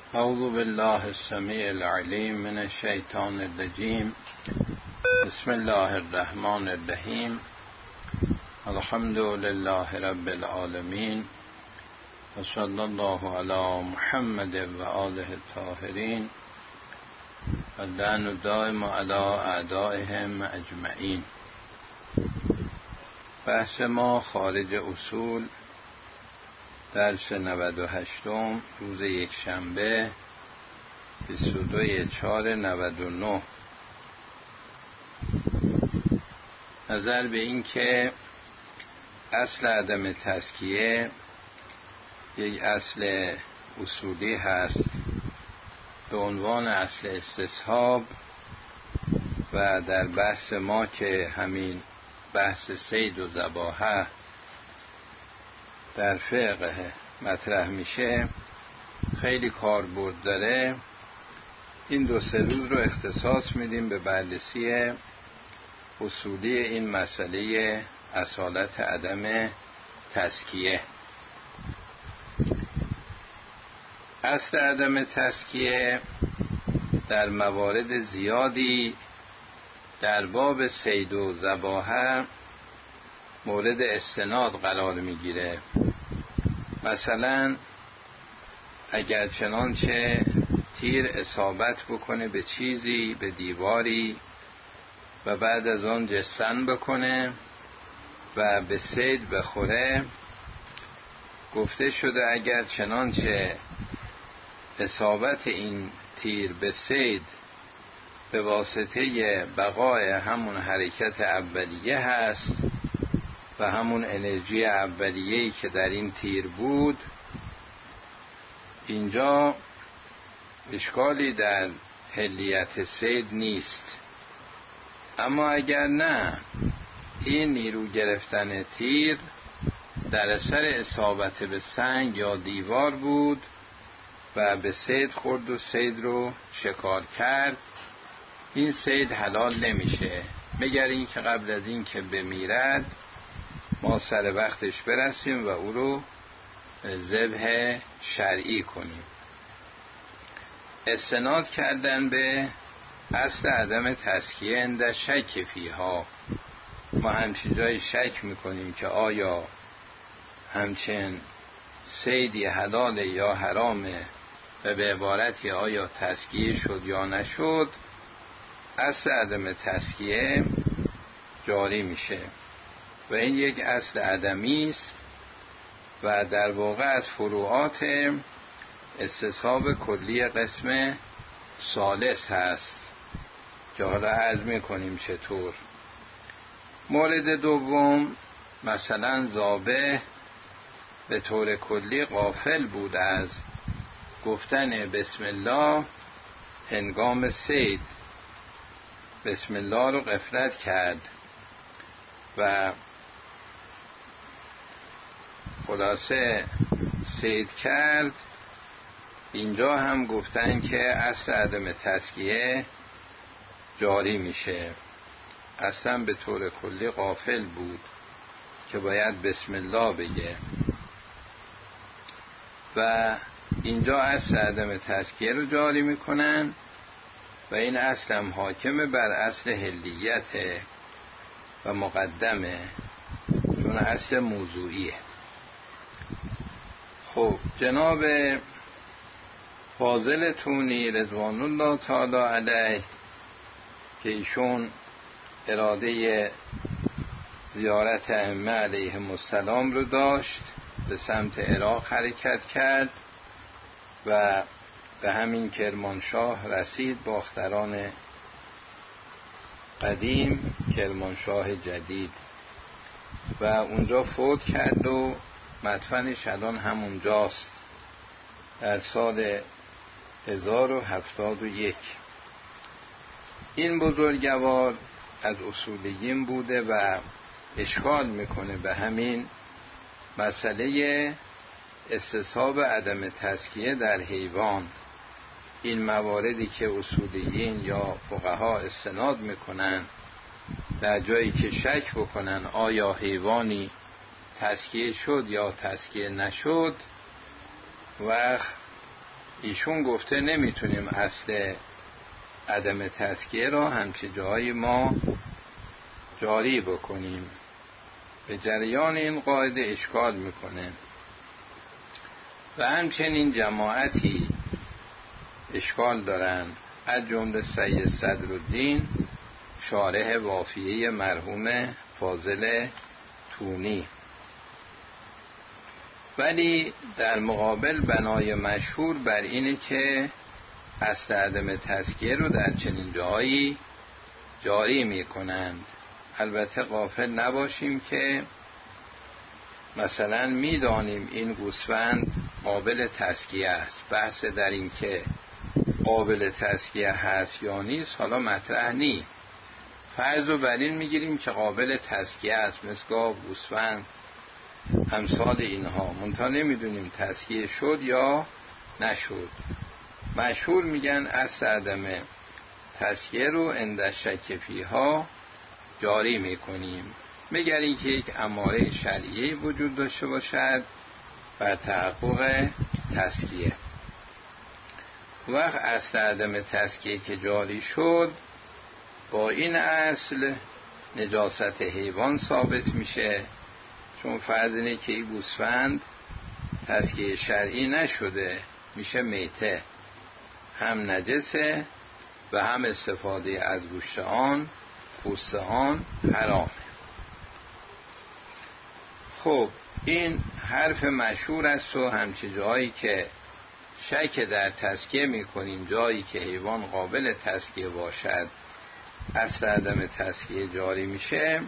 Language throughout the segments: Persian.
اعوذ بالله السمیع العلیم من الشیطان الرجیم. بسم الله الرحمن الرحیم. الحمد لله رب العالمین و صلی الله علی محمد و آله الطاهرین و لعن دائم علی اعدائهم اجمعین. بحث ما خارج اصول، درس 98 روز یکشنبه 22/4/99. نظر به این که اصل عدم تزکیه یک اصل اصولی هست به عنوان اصل استصحاب و در بحث ما که همین بحث صید و ذباحه در فقه مطرح میشه خیلی کاربرد داره. این 2-3 روز رو اختصاص میدیم به بررسی اصولی این مسئله اصالت عدم تزکیه. اصل عدم تزکیه در موارد زیادی در باب صید و ذباحه مورد استناد قرار میگیره. مثلا اگر چنانچه تیر اصابت بکنه به چیزی، به دیواری و بعد از آن جستن بکنه و به صید بخوره، گفته شده اگر چنانچه اصابت این تیر به صید به واسطه بقای همون حرکت اولیه هست و همون انرژی اولیه‌ای که در این تیر بود، اینجا اشکالی در حلیت صید نیست. اما اگر نه، این نیرو گرفتن تیر در اثر اصابت به سنگ یا دیوار بود و به صید خورد و صید رو شکار کرد، این صید حلال نمیشه مگر این که قبل از این که بمیرد ما سر وقتش برسیم و او رو ذبح شرعی کنیم. استناد کردن به اصل عدم تزکیه عند شک فیها. ما همچین جای شک میکنیم که آیا همچین صیدی حلال یا حرامه و به عبارتی آیا تزکیه شد یا نشد، اصل عدم تزکیه جاری میشه و این یک اصل عدمی است و در واقع از فروعات استصحاب کلی قسم ثالث هست که حالا عرض میکنیم چطور. مورد دوم، مثلا ذابح به طور کلی غافل بود از گفتن بسم الله هنگام صید، بسم الله رو غفلت کرد و خلاصه صید کرد. اینجا هم گفتن که اصل عدم تزکیه جاری میشه. اصلا به طور کلی غافل بود که باید بسم الله بگه و اینجا اصل عدم تزکیه رو جاری میکنن و این اصل هم حاکمه بر اصل حلیت و مقدمه، چون اصل موضوعیه. خب جناب فاضل تونی رضوان الله تعالی علیه که ایشون اراده زیارت ائمه علیهم السلام رو داشت، به سمت عراق حرکت کرد و به همین کرمانشاه رسید، باختران قدیم، کرمانشاه جدید، و اونجا فوت کرد و مدفنش الان همونجاست در سال 1071. این بزرگوار از اصولیین بوده و اشکال میکنه به همین مسئله استصحاب عدم تزکیه در حیوان. این مواردی که اصولیین یا فقها استناد میکنن در جایی که شک بکنن آیا حیوانی تزکیه شد یا تزکیه نشد، وقت ایشون گفته نمیتونیم اصل عدم تزکیه را همچه جایی ما جاری بکنیم. به جریان این قاعده اشکال میکنه. و همچنین جماعتی اشکال دارن، از جمله سید صدرالدین شارح وافیه مرحوم فاضل تونی. ولی در مقابل بنای مشهور بر اینه که اصل عدم تزکیه رو در چنین جایی جاری میکنند. البته غافل نباشیم که مثلا میدانیم این گوسفند قابل تزکیه است، بحث در این که قابل تزکیه هست یا نیست حالا مطرح نیست. فرض رو بر این میگیریم که قابل تزکیه است، مثل گاو، گوسفند، امثال اینها، منتها نمیدونیم تزکیه شد یا نشد. مشهور میگن اصل عدم تزکیه رو عند شک فیها جاری میکنیم، مگر اینکه یک اماره شرعی وجود داشته باشد بر تحقق تزکیه. وقت اصل عدم تزکیه که جاری شد، با این اصل نجاست حیوان ثابت میشه، چون فرض اینه که این گوسفند تزکیه شرعی نشده، میشه میته، هم نجسه و هم استفاده از گوشت آن، پوست آن حرامه. خب این حرف مشهور است و همچه جایی که شک در تزکیه میکنیم، جایی که حیوان قابل تزکیه باشد اصل عدم تزکیه جاری میشه،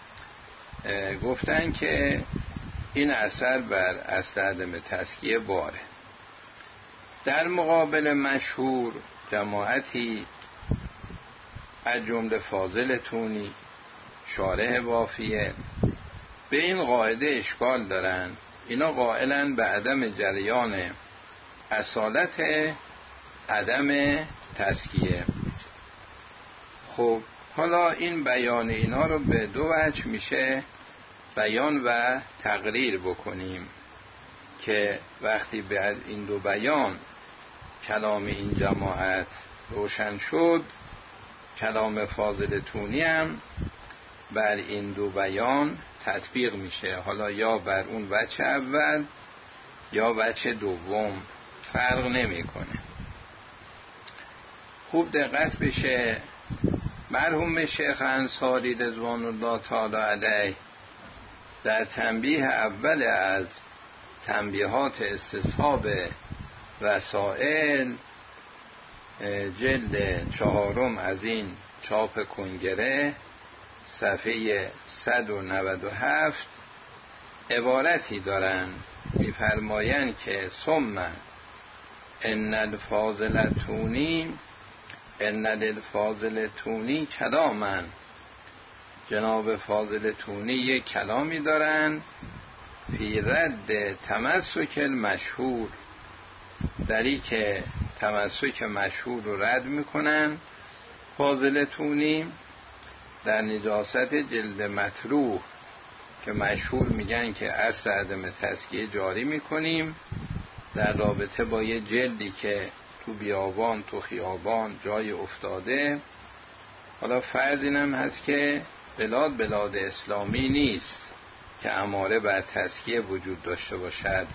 گفتن که این اثر بر اصل عدم تزکیه باره. در مقابل مشهور جماعتی از جمله فاضل تونی شارح وافیه به این قاعده اشکال دارن. اینا قائلن به عدم جریان اصالت عدم تزکیه. خب حالا این بیان اینا رو به دو وجه میشه بیان و تقریر بکنیم که وقتی به این دو بیان کلام این جماعت روشن شد، کلام فاضل تونی هم بر این دو بیان تطبیق میشه، حالا یا بر اون وجه اول یا وجه دوم، فرق نمیکنه. خوب دقت بشه. مرحوم شیخ انصاری رضوان الله تعالی علیه در تنبیه اول از تنبیهات استصحاب رسائل جلد 4 از این چاپ کنگره صفحه 197 عبارتی دارن، میفرمایند که ثم ان الفاضل تونی کلاما، جناب فاضل تونی یک کلامی دارن فی رد تمسک المشهور، دری که تمسک مشهور رو رد میکنن. فاضل تونی در نجاست جلد مطروح که مشهور میگن که اصل عدم تزکیه جاری میکنیم در رابطه با یه جلدی که تو بیابان، تو خیابان جای افتاده. حالا فرض اینم هست که بلاد اسلامی نیست که اماره بر تزکیه وجود داشته باشد.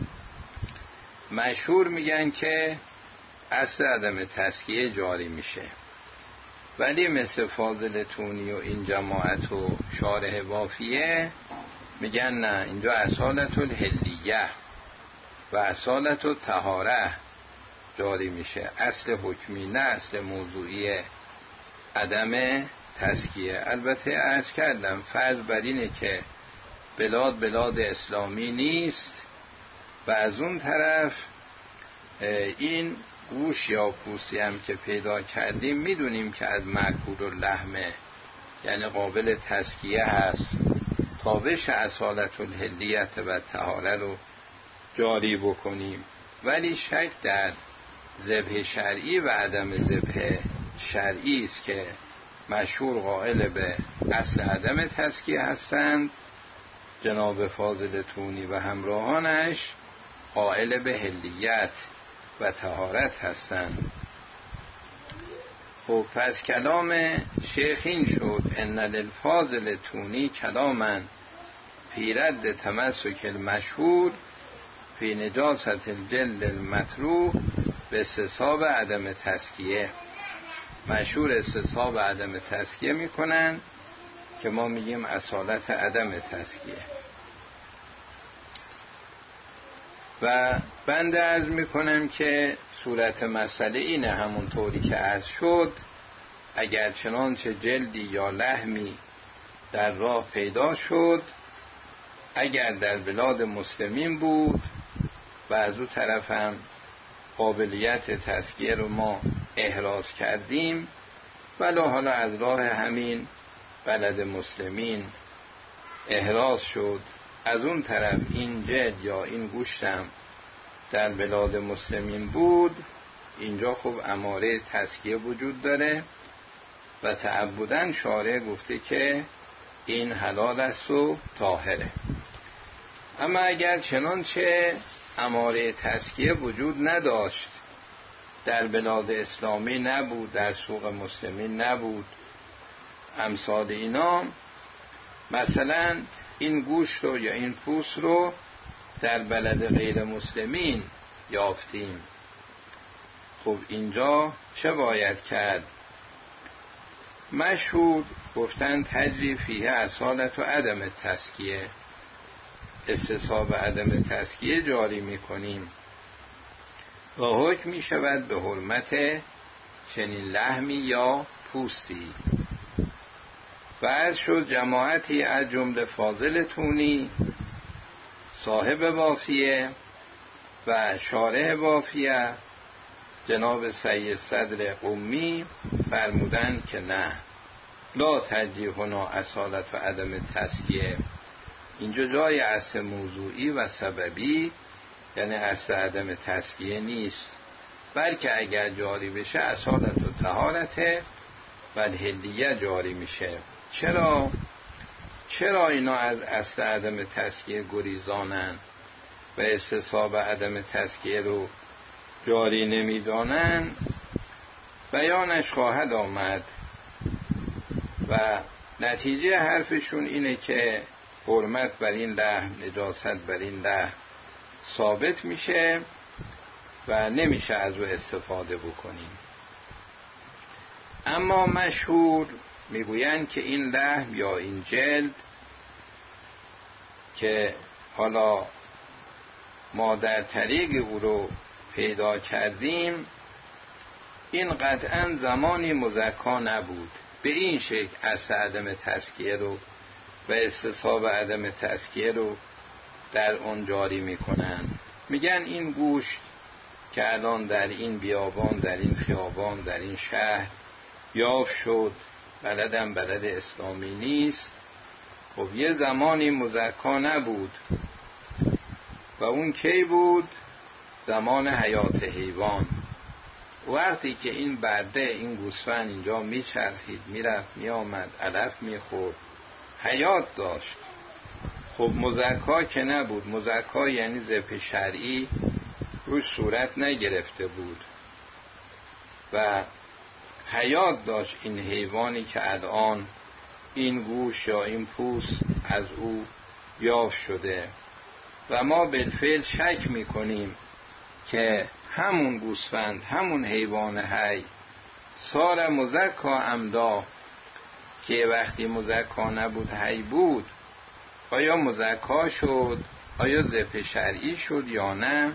مشهور میگن که اصل عدم تزکیه جاری میشه، ولی مثل فاضل تونی و این جماعت و شارح وافیه میگن نه، اینجا اصالت الحلیه و اصالت الطهاره جاری میشه، اصل حکمی نه اصل موضوعی عدم تزکیه. البته عرض کردم فرض بر اینه که بلاد اسلامی نیست و از اون طرف این گوش یا پوستی هم که پیدا کردیم میدونیم که از مأکول اللحمه، یعنی قابل تزکیه هست، تا بشه اصالت الحلیت و طهاره رو جاری بکنیم. ولی شک در ذبح شرعی و عدم ذبح شرعی است که مشهور قائل به اصل عدم تزکیه هستند، جناب فاضل تونی و همراهانش قائل به حلیت و طهارت هستند. خب پس کلام شیخ این شد: ان للفاضل تونی کلاما فی رد تمسک المشهور فی نجاست الجلد المطروح به استصحاب عدم تزکیه. مشهور استصحاب عدم تزکیه میکنن که ما میگیم اصالت عدم تزکیه. و بنده عرض میکنم که صورت مسئله اینه، همون طوری که عرض شد، اگر چنانچه جلدی یا لحمی در راه پیدا شد، اگر در بلاد مسلمین بود و از اون طرف هم قابلیت تزکیه رو ما احراز کردیم، ولی حالا از راه همین بلد مسلمین احراز شد، از اون طرف این جلد یا این گوشتم در بلاد مسلمین بود، اینجا خب اماره تزکیه وجود داره و تعبداً شارع گفته که این حلال است و طاهره. اما اگر چنانچه اماره تزکیه وجود نداشت، در بلاد اسلامی نبود، در سوق مسلمین نبود، امثال اینا، مثلا این گوشت رو یا این پوست رو در بلد غیر مسلمین یافتیم، خب اینجا چه باید کرد؟ مشهور گفتن تجری فیه اصالت و عدم تزکیه، استصحاب عدم تزکیه جاری میکنیم و حکم می شود به حرمت چنین لحمی یا پوستی. فرض شد جماعتی از جمله فاضل تونی، صاحب وافیه و شارح وافیه جناب سید صدر قمی فرمودند که نه، لا تجری هنا اصالت و عدم تزکیه، اینجا جای اصل موضوعی و سببی یعنی اصل عدم تزکیه نیست، بلکه اگر جاری بشه اصالت و طهارت و الحلیه جاری میشه. چرا اینا از اصل عدم تزکیه گریزانن و استصحاب عدم تزکیه رو جاری نمیدانن؟ بیانش خواهد آمد و نتیجه حرفشون اینه که حرمت بر این لحم، نجاست بر این لحم ثابت میشه و نمیشه از او استفاده بکنیم. اما مشهور میگویند که این لحم یا این جلد که حالا ما در طریق او رو پیدا کردیم، این قطعا زمانی مزکا نبود. به این شکل اصل عدم تزکیه رو و استصحاب عدم تزکیه رو در اون جاری میکنن. میگن این گوشت که الان در این بیابان، در این خیابان، در این شهر یافت شد، بلدم بلد اسلامی نیست، خب یه زمانی مزکا نبود و اون کی بود؟ زمان حیات حیوان. وقتی که این برده، این گوسفند اینجا میچرخید، میرفت میآمد، علف میخورد، حیات داشت، خب مزکا که نبود. مزکا یعنی ذبح شرعی روش صورت نگرفته بود و حیات داشت این حیوانی که الان این گوشت یا این پوست از او یافت شده و ما بالفعل شک میکنیم که همون گوسفند، همون حیوان حی صار مزکا امدا، که وقتی مزکا نبود حی بود، آیا مزکا شد؟ آیا ذبح شرعی شد یا نه؟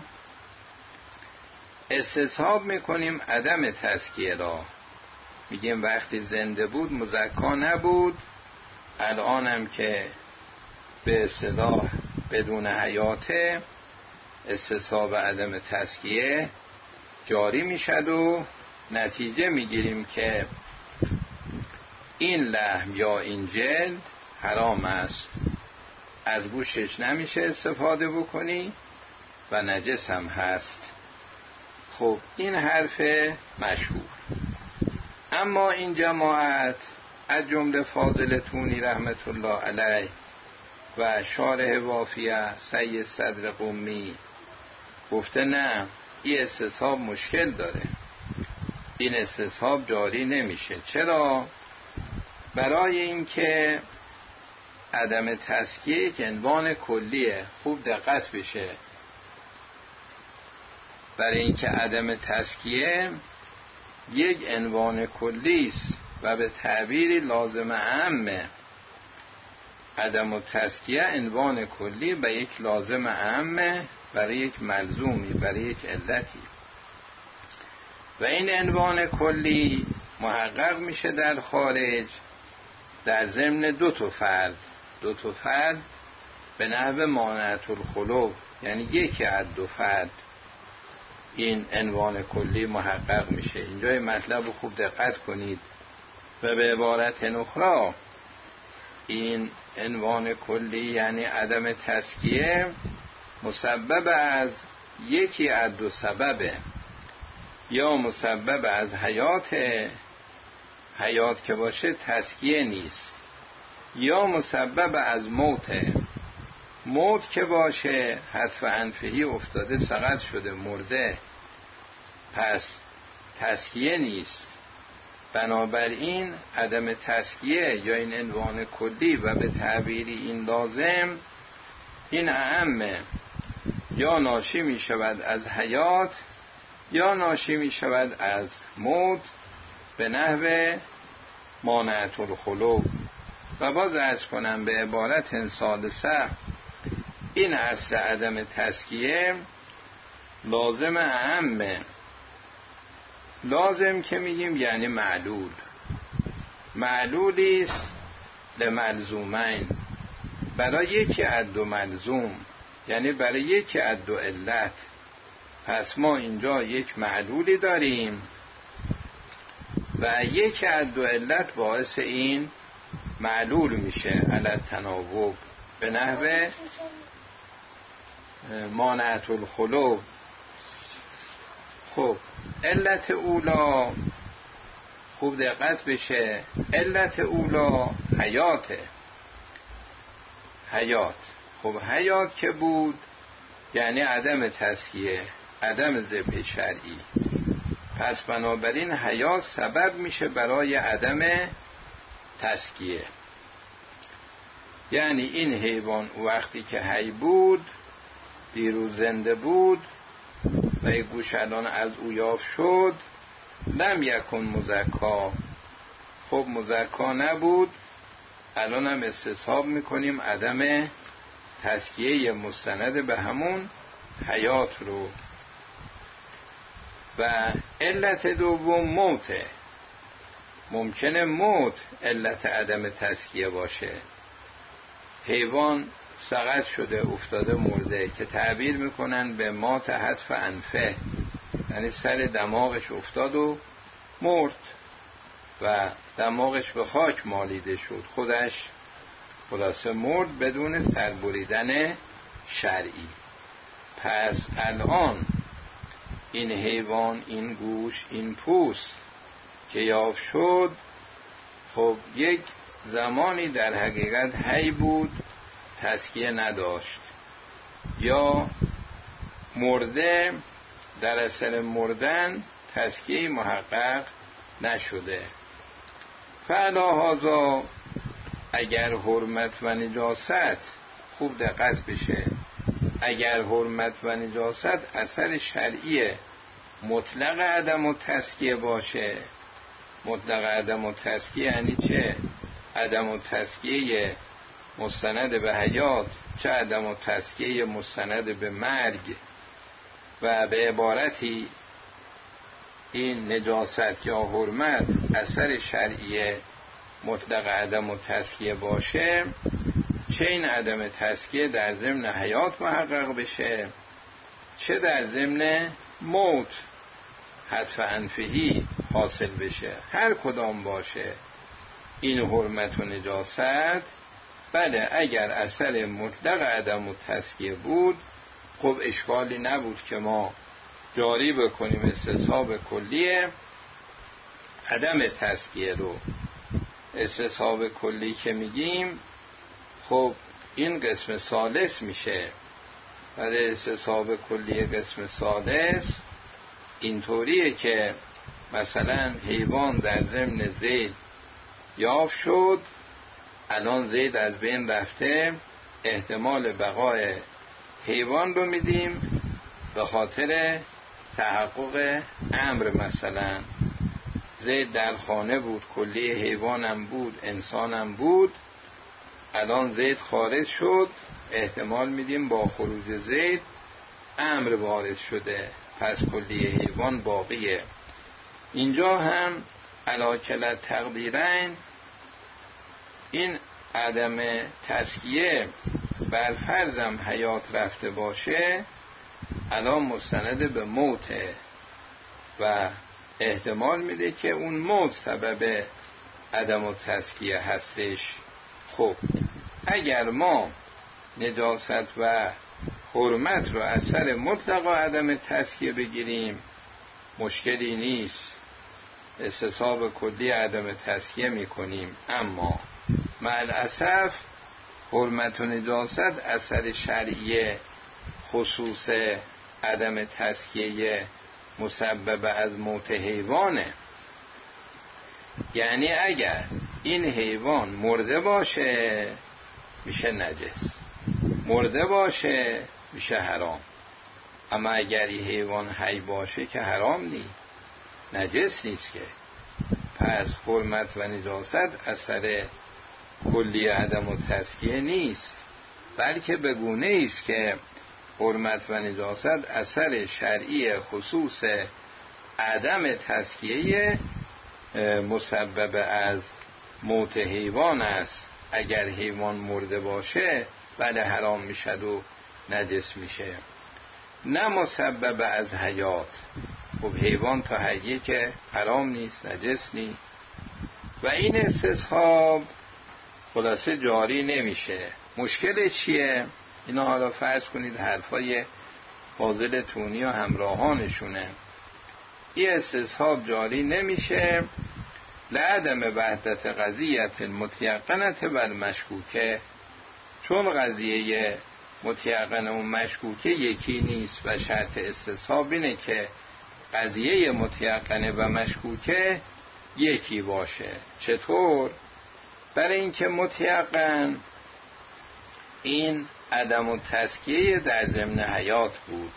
استصحاب میکنیم عدم تزکیه را، میگیم وقتی زنده بود مزکا نبود، الانم که به اصطلاح بدون حیاته، استصحاب عدم تزکیه جاری میشد و نتیجه میگیریم که این لحم یا این جلد حرام است، از گوشتش نمیشه استفاده بکنی و نجس هم هست. خب این حرف مشهور. اما این جماعت از جمله فاضل تونی رحمت الله علیه و شارح وافیه سید صدر قمی گفته نه، این استصحاب مشکل داره، این استصحاب جاری نمیشه. چرا؟ برای اینکه عدم تزکیه یک عنوان کلیه. خوب دقت بشه، برای اینکه عدم تزکیه یک عنوان کلی است و به تعبیری لازم اعمه. عدم تزکیه عنوان کلی به یک لازم اعمه، برای یک ملزومی، برای یک علتی، و این عنوان کلی محقق میشه در خارج در ضمن دو تا فرد به نحو مانعة الخلو، یعنی یکی از دو فرد این عنوان کلی محقق میشه. اینجا این مطلب رو خوب دقت کنید. و به عبارت اخرى این عنوان کلی یعنی عدم تزکیه مسبب از یکی از دو سببه، یا مسبب از حیات که باشه تزکیه نیست، یا مسبب از موت که باشه حتف انفهی افتاده، سقط شده، مرده، پس تزکیه نیست. بنابراین عدم تزکیه یا این عنوان کلی و به تعبیری این لازم، این اعمه، یا ناشی می شود از حیات یا ناشی می شود از موت به نحو مانعة الخلو. و باز عرض کنم به عبارت ثالثه، این اصل عدم تزکیه لازم اعمه. لازم که میگیم یعنی معلولی است لملزومین، برای یکی از دو ملزوم، یعنی برای یکی از دو علت. پس ما اینجا یک معلولی داریم و یکی از دو علت باعث این معلول میشه علی التناوب به نحو مانعة الخلو. خب علت اولا، خوب دقت بشه، علت اولا حیات. خب حیات که بود یعنی عدم تزکیه، عدم ذبح شرعی. پس بنابراین حیات سبب میشه برای عدم تزکیه. یعنی این حیوان وقتی که حی بود، دیروز زنده بود و یک گوش الان از او یافت شد، لم یکن مزکا، خب مزکا نبود. الان هم استصحاب میکنیم عدم تزکیه مستند به همون حیات رو. و علت دوم موته. ممکنه موت علت عدم تزکیه باشه، حیوان سقط شده، افتاده، مرده، که تعبیر میکنن به مات حتف انفه، یعنی سر دماغش افتاد و مرد و دماغش به خاک مالیده شد، خودش خلاصه مرد بدون سربریدن شرعی. پس الان این حیوان، این گوش، این پوست که یافت شد، خب یک زمانی در حقیقت حی بود، تزکیه نداشت، یا مرده، در اثر مردن تزکیه محقق نشده. فعلا هذا اگر حرمت و نجاست، خوب دقت بشه، اگر حرمت و نجاست اثر شرعی مطلق عدم و تزکیه باشه. مطلق عدم و تزکیه یعنی چه؟ عدم و تزکیه مستند به حیات، چه عدم و تزکیه مستند به مرگ. و به عبارتی این نجاست یا حرمت اثر شرعی مطلق عدم و تزکیه باشه، چه این عدم تزکیه در ضمن حیات محقق بشه، چه در ضمن موت حتف انفهی حاصل بشه، هر کدام باشه این حرمت و نجاست، بله اگر اثر مطلق عدم و تزکیه بود، خب اشکالی نبود که ما جاری بکنیم استصحاب کلیه عدم تزکیه رو. استصحاب کلی که میگیم، خب این قسم ثالث میشه. بعد استصحاب کلی قسم ثالث اینطوریه که مثلا حیوان در ضمن زید یافت شد، الان زید از بین رفته، احتمال بقای حیوان رو میدیم به خاطر تحقق امر. مثلا زید در خانه بود، کلی حیوانم بود، انسانم بود، الان زید خارج شد، احتمال میدیم با خروج زید امر وارد شده، پس کلی حیوان باقیه. اینجا هم علاکل تقدیرین این عدم تزکیه بر فرضم حیات رفته باشه، الان مستند به موته و احتمال میده که اون موت سبب عدم تزکیه هستش. خب اگر ما نجاست و حرمت رو از سر مطلقا عدم تزکیه بگیریم مشکلی نیست، استصحاب کلی عدم تزکیه میکنیم، اما مع الاسف حرمت و نجاست اثر شرعی خصوص عدم تزکیه مسبب از موت حیوانه. یعنی اگر این حیوان مرده باشه میشه نجس، مرده باشه میشه حرام، اما اگر این حیوان حی باشه که حرام نیست، نجس نیست که. پس حرمت و نجاست اثر کلی عدم و تزکیه نیست، بلکه به گونه است که حرمت و نجاست اثر شرعی خصوص عدم تزکیه مسبب از موت حیوان است. اگر حیوان مرده باشه بله حرام میشه و نجس میشه، نه مسبب از حیات. خب حیوان تا حیه که حرام نیست، نجس نیست. و این استصحاب خلاصه جاری نمیشه. مشکل چیه؟ اینا حالا فرض کنید حرفای فاضل تونی و همراهانشونه. این استصحاب جاری نمیشه لعدم وحدت قضیت متیقنت بر مشکوکه، چون قضیه متیقن و مشکوکه یکی نیست و شرط استصحاب اینه که قضیه متیقنه و مشکوکه یکی باشه. چطور؟ برای اینکه متیقن این عدم و تزکیه در ضمن حیات بود.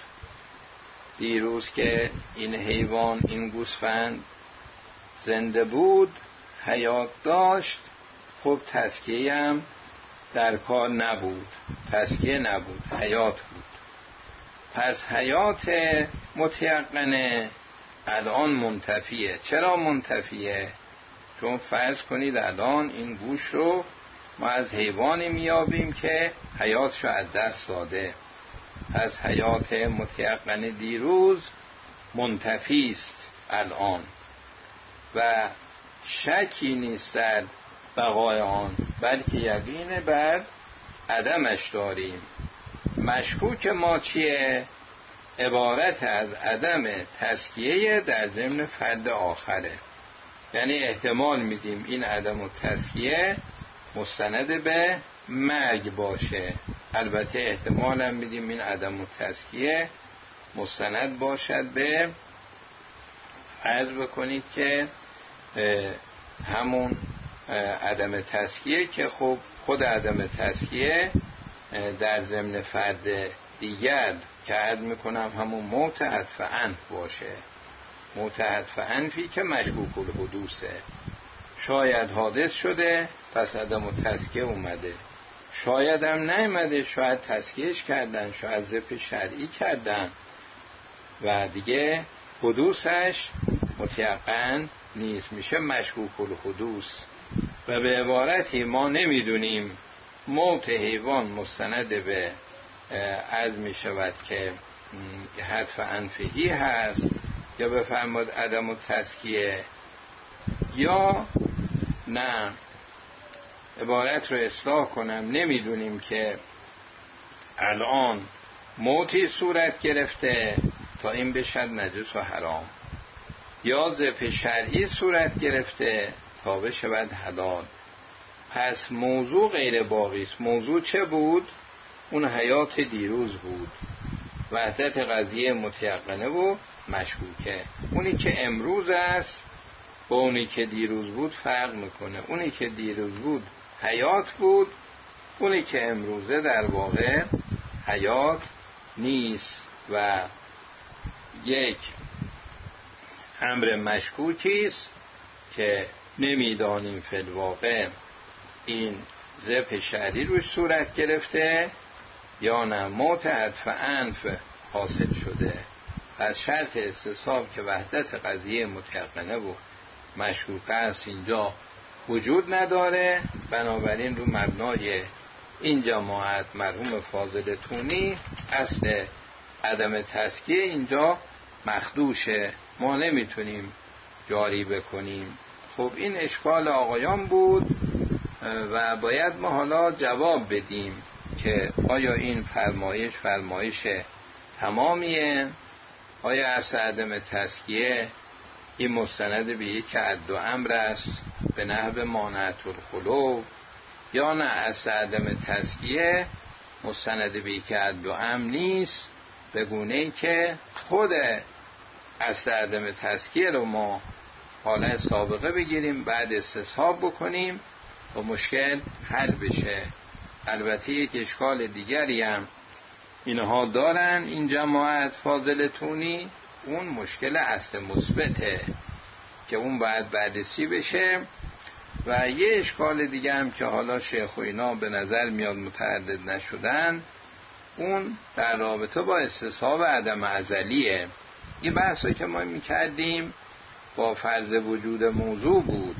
دیروز که این حیوان، این گوسفند زنده بود، حیات داشت، خب تزکیه هم در کار نبود، تزکیه نبود، حیات بود. پس حیات متیقنه الان منتفیه. چرا منتفیه؟ چون فرض کنید الان این گوش رو ما از حیوانی میابیم که حیاتشو از دست داده، پس حیات متیقن دیروز منتفی است الان و شکی نیست در بقای آن، بلکه یقین بر عدمش داریم. مشکوک ما چیه؟ عبارت از عدم تزکیه در ضمن فرد آخره، یعنی احتمال میدیم این عدم و تزکیه مستند به مرگ باشه. البته احتمال هم میدیم این عدم و تزکیه مستند باشد به، فرض بکنید که همون عدم تزکیه که خب خود عدم تزکیه در ضمن فرد دیگر که عد میکنم همون موت حتف انف باشه، موت حتف انفی که مشکوک الحدوثه. شاید حادث شده پس عدم تزکیه اومده، شاید هم نیامده، شاید تزکیهش کردن، شاید ذبح شرعی کردن و دیگه حدوثش متیقن نیست، میشه مشکوک الحدوث. و به عبارتی ما نمیدونیم موت حیوان مستند به عد می شود که حتف انفهی هست یا بفرماد عدم و تزکیه، یا نه عبارت رو اصلاح کنم، نمیدونیم که الان موتی صورت گرفته تا این بشد نجس و حرام، یا ذبح شرعی صورت گرفته تا بشود حلال. پس موضوع غیر باقی است. موضوع چه بود؟ اون حیات دیروز بود وحدت قضیه متیقنه و مشکوکه. اونی که امروز است با اونی که دیروز بود فرق میکنه. اونی که دیروز بود حیات بود، اونی که امروزه در واقع حیات نیست و یک امر مشکوکی است که نمیدانیم فی الواقع این ذبح شرعی روش صورت گرفته یا نه موت عطف انف حاصل شده. پس شرط استصحاب که وحدت قضیه متیقنه و مشکوکه است اینجا وجود نداره. بنابراین رو مبنای این جماعت مرحوم فاضل تونی اصل عدم تزکیه اینجا مخدوشه، ما نمیتونیم جاری بکنیم. خب این اشکال آقایان بود و باید ما حالا جواب بدیم که آیا این فرمایش تمامیه؟ آیا اصل عدم تزکیه این مستند به یک عد و امر است به نحو مانعت الخلو، یا نه اصل عدم تزکیه مستند به یک عد و امر نیست، به گونه‌ای که خود اصل عدم تزکیه رو ما حالا سابقه بگیریم بعد استصحاب بکنیم و مشکل حل بشه. البته یک اشکال دیگری هم اینها دارن این جماعت فاضل تونی، اون مشکل اصل مثبته که اون باید بررسی بشه. و یه اشکال دیگه هم که حالا شیخ و اینا به نظر میاد متعدد نشدن، اون در رابطه با استصحاب عدم ازلیه. این بحثی که ما میکردیم با فرض وجود موضوع بود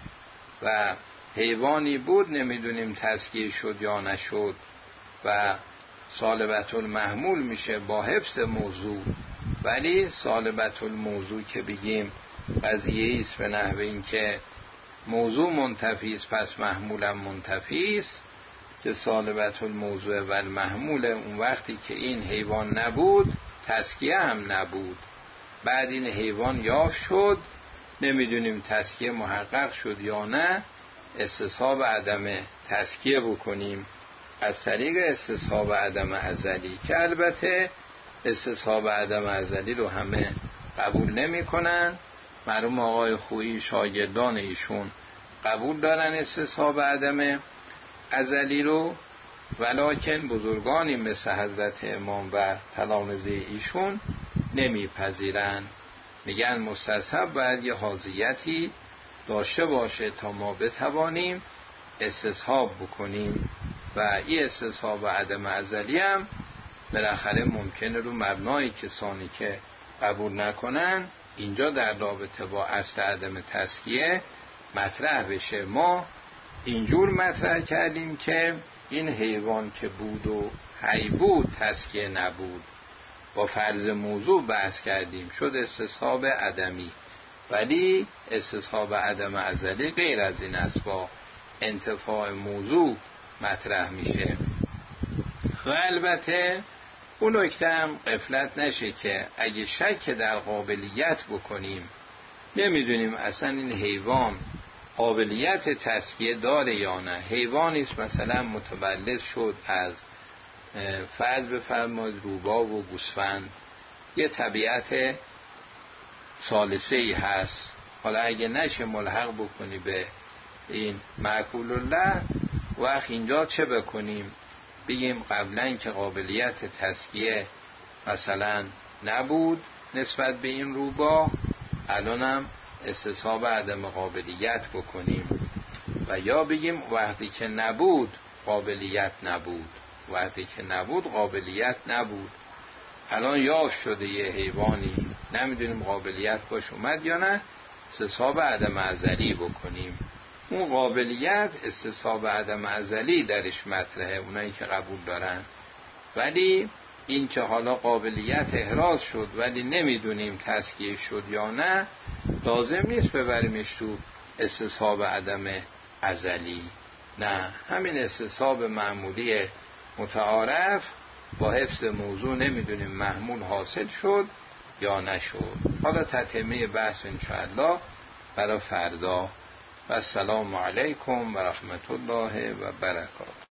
و حیوانی بود نمیدونیم تزکیه شد یا نشد و سالبت المحمول میشه با حفظ موضوع، ولی سالبت الموضوع که بگیم قضیه ایست به نحو این که موضوع منتفی است پس محمولم منتفی است، که سالبت الموضوع و المحمول اون وقتی که این حیوان نبود تزکیه هم نبود، بعد این حیوان یافت شد نمیدونیم تزکیه محقق شد یا نه، استصحاب عدم تزکیه بکنیم از طریق استصحاب عدم ازلی، که البته استصحاب عدم ازلی رو همه قبول نمی کنن. مرحوم آقای خویی شاگردان ایشون قبول دارن استصحاب عدم ازلی رو، ولکن بزرگانی مثل حضرت امام و تلامذه ایشون نمیپذیرن، میگن مستصحب باید یه حاضیتی داشته باشه تا ما بتوانیم استصحاب بکنیم و این استصحاب عدم ازلی هم بالاخره ممکنه رو مبنای کسانی که قبول نکنن اینجا در رابطه با اصل عدم تزکیه مطرح بشه. ما اینجور مطرح کردیم که این حیوان که بود و حی بود تزکیه نبود، با فرض موضوع بحث کردیم شد استصحاب عدمی، ولی استصحاب عدم ازلی غیر از این است، با انتفاع موضوع مطرح میشه. و البته اون نکته هم غفلت نشه که اگه شک در قابلیت بکنیم نمیدونیم اصلا این حیوان قابلیت تزکیه داره یا نه، حیوانی است مثلا متولد شد از فرض بفرمایید روباه و گوسفند، یه طبیعت ثالثه ای هست، حالا اگه نشه ملحق بکنی به این معقول الله، وقت اینجا چه بکنیم؟ بگیم قبلا که قابلیت تزکیه مثلا نبود نسبت به این روباه، الانم استصحاب عدم قابلیت بکنیم، و یا بگیم وقتی که نبود قابلیت نبود، وقتی که نبود قابلیت نبود، الان یافت شده یه حیوانی نمیدونیم قابلیت باش اومد یا نه، استصحاب عدم ازلی بکنیم. اون قابلیت استصحاب عدم ازلی درش مطرحه اونایی که قبول دارن، ولی این که حالا قابلیت احراز شد ولی نمیدونیم تزکیه شد یا نه، لازم نیست ببریمش تو استصحاب عدم ازلی، نه، همین استصحاب معمولی متعارف با حفظ موضوع نمیدونیم محمول حاصل شد یا نشد. حالا تتمه بحث انشاءالله برای فردا. و السلام علیکم و رحمت الله و برکاته.